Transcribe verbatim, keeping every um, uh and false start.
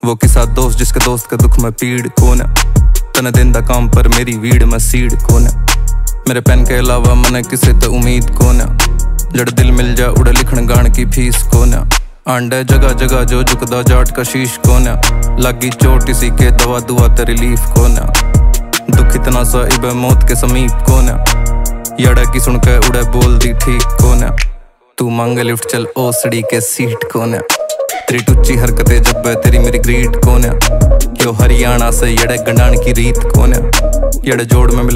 वो किसा दोस्त जिसके दोस्त के दुख में पीड़ कौन है। तने दिन दा काम पर मेरी वीड़ में सीड़ कौन है। मेरे पेन के अलावा मने किसे तो उम्मीद कौन है। जड़ दिल मिल जा उड़े लिखण गान की फीस कौन है। आंडे जगह जगह जो झुकदा जाट का शीश कौन है। लगी चोट इसी के दवा दुआ ते रिलीफ कौन है। दुख इतना सा इबे मौत के समीप कौन है। यड़ा की सुन के उड़े बोल दी ठीक कौन है। तू मांगे लिफ्ट चल ओसड़ी के सीट कौन है। तेरी टुच्ची हरकतें जब तेरी मेरी ग्रीट कौन है। यो हरियाणा से यड़े गंडान की रीत कौन है। यड़े जोड़ में मिले